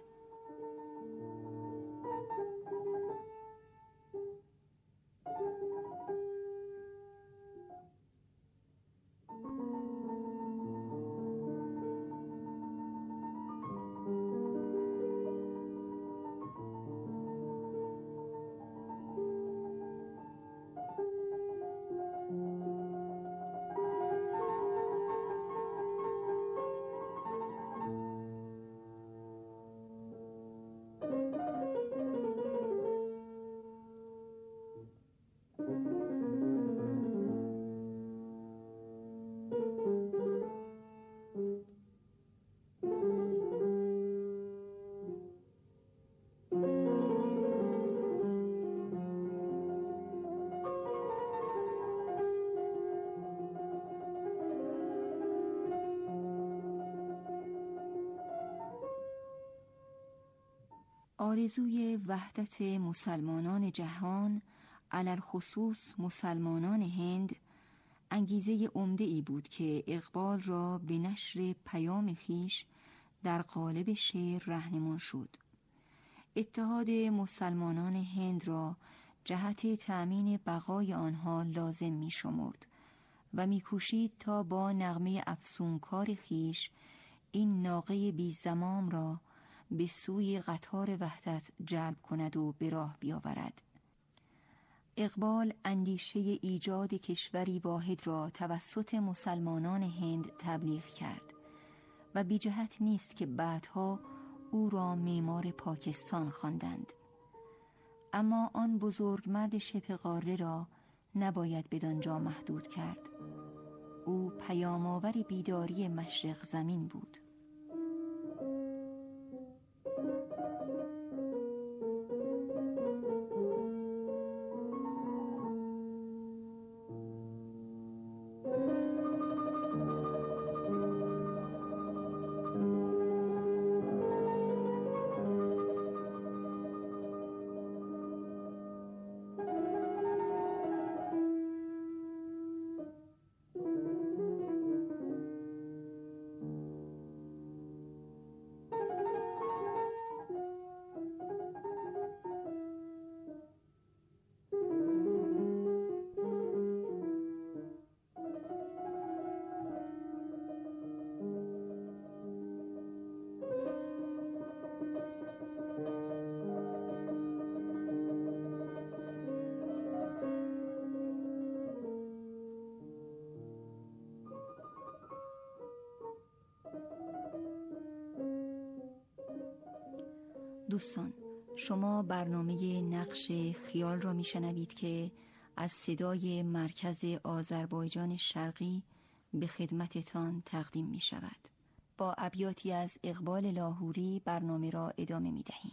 آرزوی وحدت مسلمانان جهان علل خصوص مسلمانان هند انگیزه عمده ای بود که اقبال را به نشر پیام خیش در قالب شعر راهنمون شد. اتحاد مسلمانان هند را جهت تأمین بقای آنها لازم می شمرد و می‌کوشید تا با نغمه افسونکار خیش این ناقه بی زمام را به سوی قطار وحدت جلب کند و به راه بیاورد. اقبال اندیشه ایجاد کشوری واحد را توسط مسلمانان هند تبلیغ کرد و بی جهت نیست که بعدها او را معمار پاکستان خواندند. اما آن بزرگمرد شبه قاره را نباید بدانجا محدود کرد. او پیام‌آور بیداری مشرق زمین بود. دوستان، شما برنامه نقش خیال را میشنوید که از صدای مرکز آذربایجان شرقی به خدمتتان تقدیم می شود. با ابیاتی از اقبال لاهوری برنامه را ادامه می دهیم.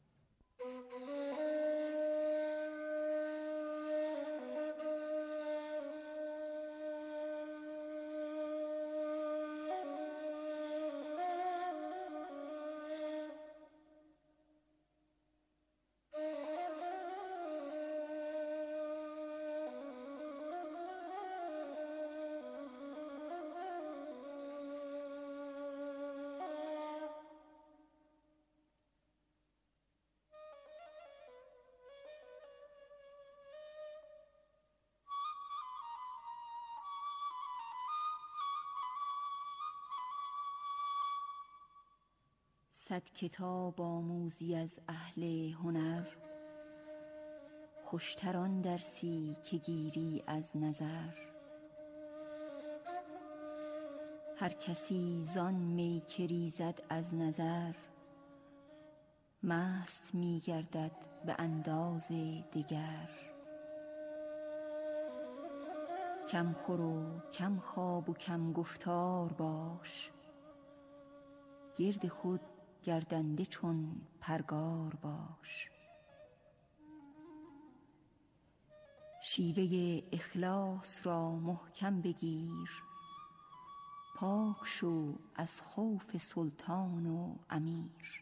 صد کتاب آموزی از اهل هنر، خوشتران درسی که گیری از نظر. هر کسی زان می که ریزد از نظر، مست می گردد به انداز دگر. کم خور و کم خواب و کم گفتار باش، گرد خود گردنده چون پرگار باش. شیوه اخلاص را محکم بگیر، پاک شو از خوف سلطان و امیر.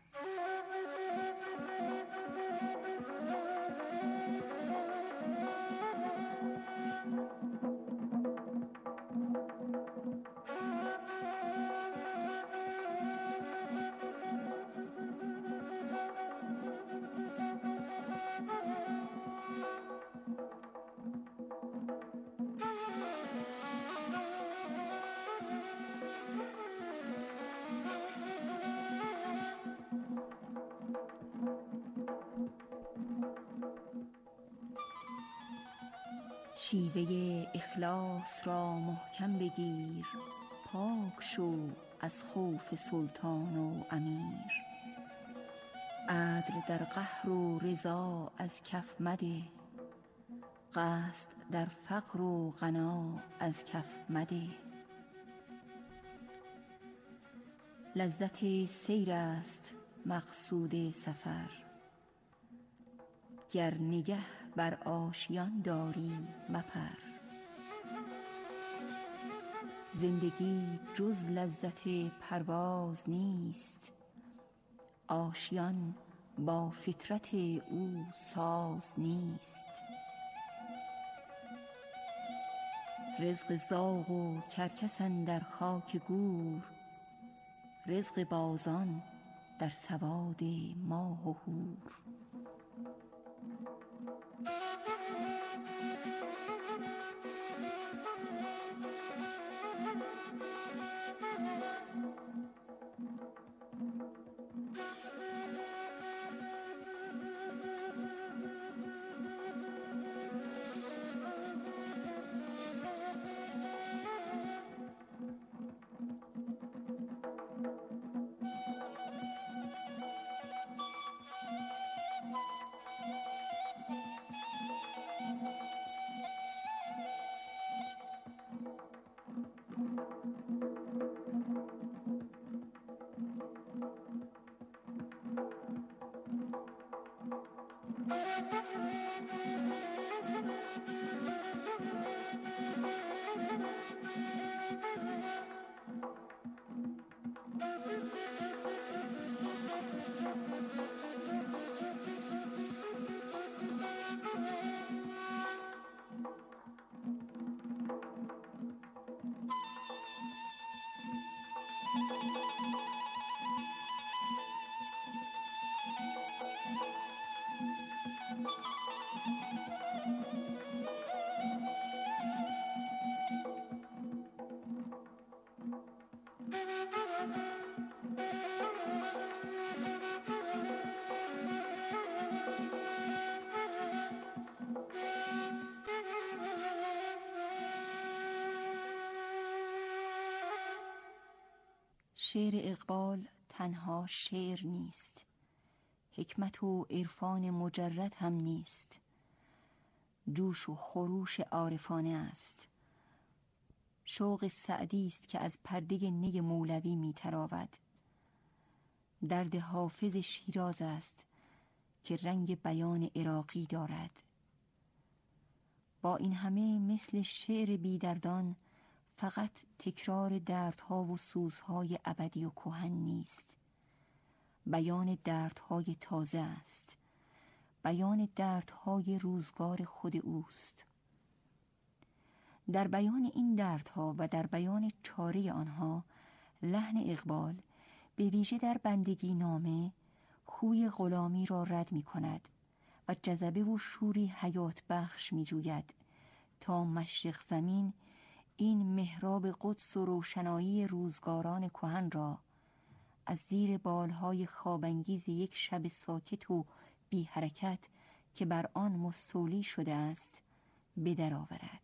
شیوه اخلاص را محکم بگیر، پاک شو از خوف سلطان و امیر. عدل در قهر و رضا از کف مده، قصد در فقر و غنا از کف مده. لذت سیر است مقصود سفر، گر نگه بر آشیان داری مپر. زندگی جز لذت پرواز نیست، آشیان با فطرت او ساز نیست. رزق زاغ و کرکس اندر خاک گور، رزق بازان در سواد ماه و هور. شعر اقبال تنها شعر نیست، حکمت و عرفان مجرد هم نیست، جوش و خروش عارفانه است. شوق سعدی است که از پرده نی مولوی می‌تراود. درد حافظ شیراز است که رنگ بیان عراقی دارد. با این همه مثل شعر بیدردان فقط تکرار دردها و سوزهای ابدی و کهن نیست، بیان دردهای تازه است، بیان دردهای روزگار خود اوست. در بیان این دردها و در بیان چاره آنها لحن اقبال به ویژه در بندگی نامه خوی غلامی را رد می کند و جذبه و شوری حیات بخش می جوید تا مشرق زمین این محراب قدس و روشنایی روزگاران کهن را از زیر بالهای خوابانگیز یک شب ساکت و بی حرکت که بر آن مستولی شده است بدرآورد.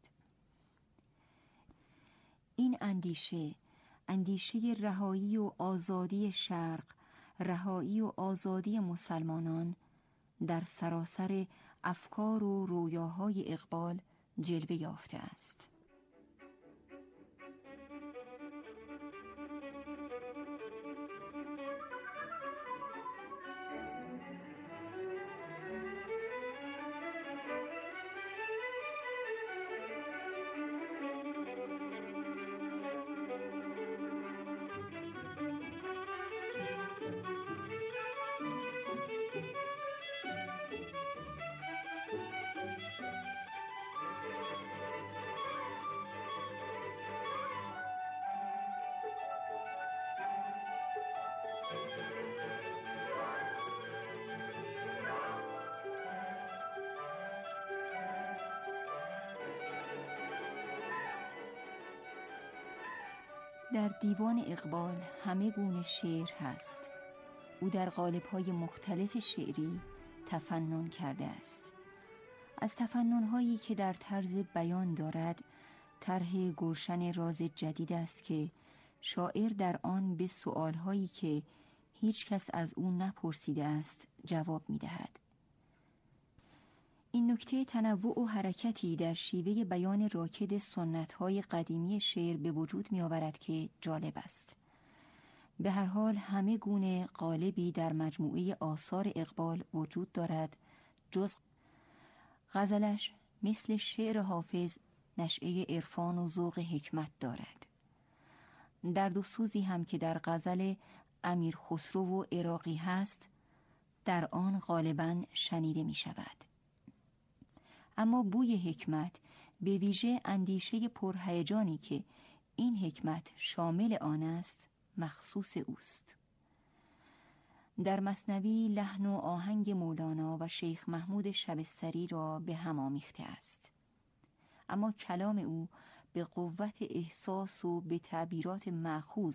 این اندیشه رهایی و آزادی شرق، رهایی و آزادی مسلمانان در سراسر افکار و رویاهای اقبال جلوه یافته است. در دیوان اقبال همه گونه شعر هست. او در قالب‌های مختلف شعری تفنن کرده است. از تفنن‌هایی که در طرز بیان دارد، طرح گلشن راز جدید است که شاعر در آن به سؤال‌هایی که هیچ کس از او نپرسیده است جواب می‌دهد. این نکته تنوع و حرکتی در شیوه بیان راکد سنت‌های قدیمی شعر به وجود می‌آورد که جالب است. به هر حال همه گونه قالبی در مجموعه آثار اقبال وجود دارد، جز غزلش مثل شعر حافظ نشأه عرفان و ذوق حکمت دارد. درد و سوزی هم که در غزل امیر خسرو و عراقی هست، در آن غالباً شنیده می شود. اما بوی حکمت، به ویژه اندیشه پرهیجانی که این حکمت شامل آن است، مخصوص اوست. در مثنوی لحن و آهنگ مولانا و شیخ محمود شبستری را به هم آمیخته است، اما کلام او به قوت احساس و به تعبیرات مأخوذ